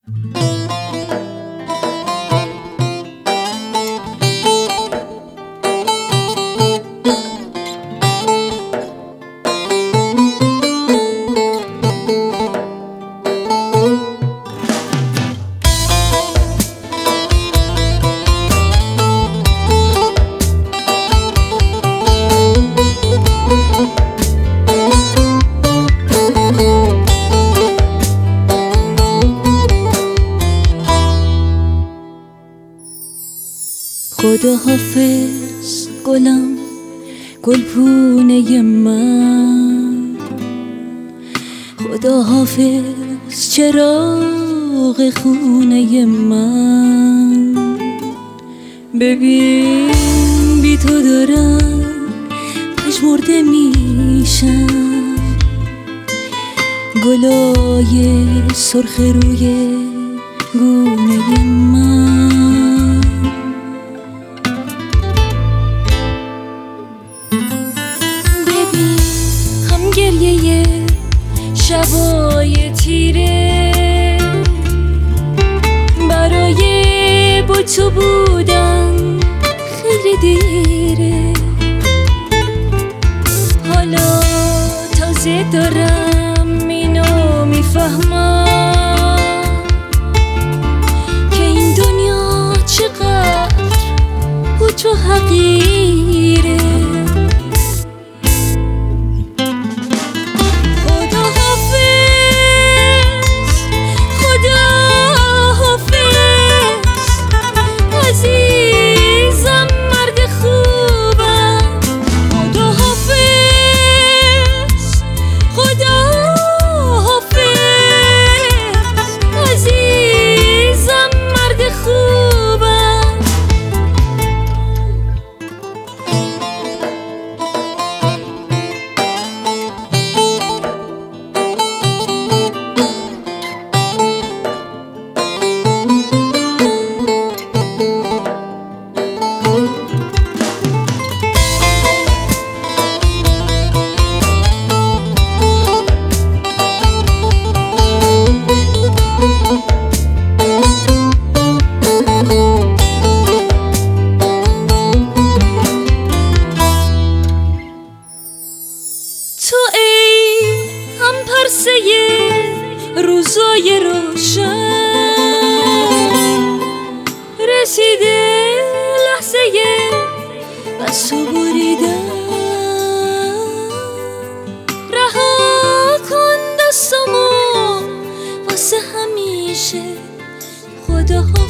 خدا حافظ گلم، گلپونه من. خدا حافظ چراغ خونه من. ببین بی تو دارم پژمرده میشم. گلای سرخ روی گونه من. ببین هم گریه شبای تیره، برای با تو بودن خیلی دیره. حالا تازه دارم اینو میفهمم که این دنیا چقدر با تو حقیره. تو ای هم پرسه روزای روشن، رسیده لحظه بس و بریدن. رها کن دستمو واسه همیشه. خدا